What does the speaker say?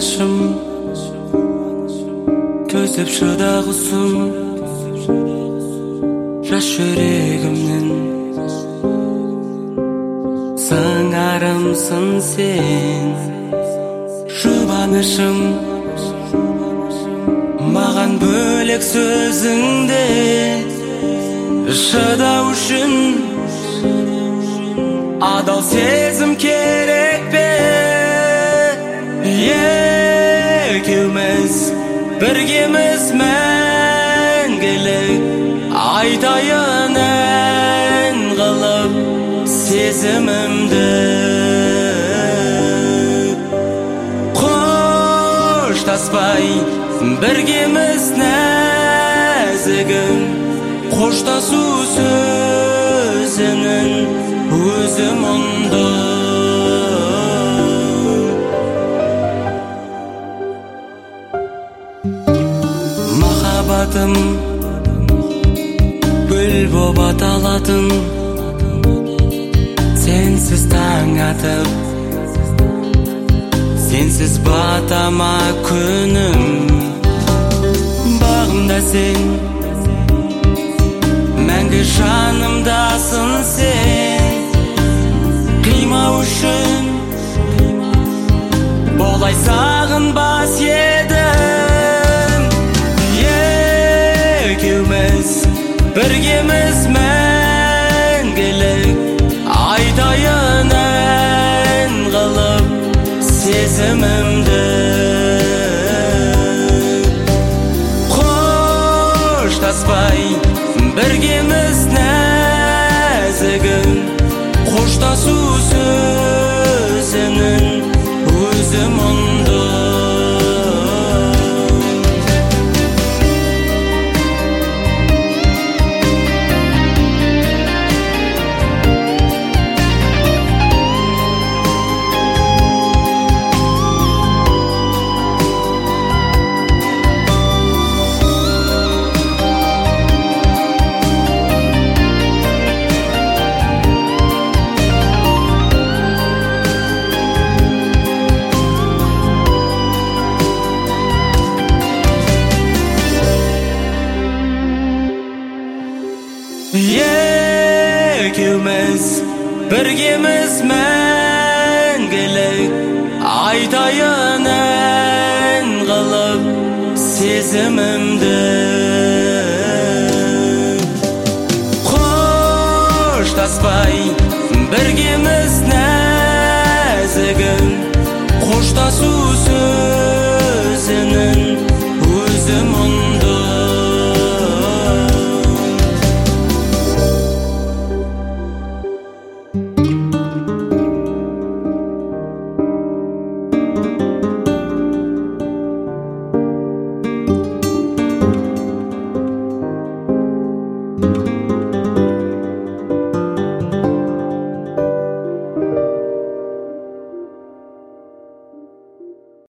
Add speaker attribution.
Speaker 1: қуанышым, төзіп шыдағысым, жас жүрегімнен сыңарымсың сен. Жұбанышым, маған бөлек сөзіңде шыдау үшін адал сезім керек пе? Екеуміз біргеміз мәңгілік, айтайын ән қылып сезімімді. Қоштаспай біргеміз нәзігім, қоштасу сөзінің өзі мұңды. Махаббатым гүл боп аталатын, сенсіз таң атып, сенсіз батама күнім. Бағымда сен, мәңгі жанымдасың сен. Қимау үшін болай сағынбас едім. Екеуміз біргеміз мәңгілік, айтайын ән қылып сезімімді. Қоштаспай біргеміз нәзігім, қоштасу сөзінің өзі мұңды. Екеуміз біргеміз мәңгілік, айтайын ән қылып сезімімді. Қоштаспай біргеміз нәзігім, қоштасу сөз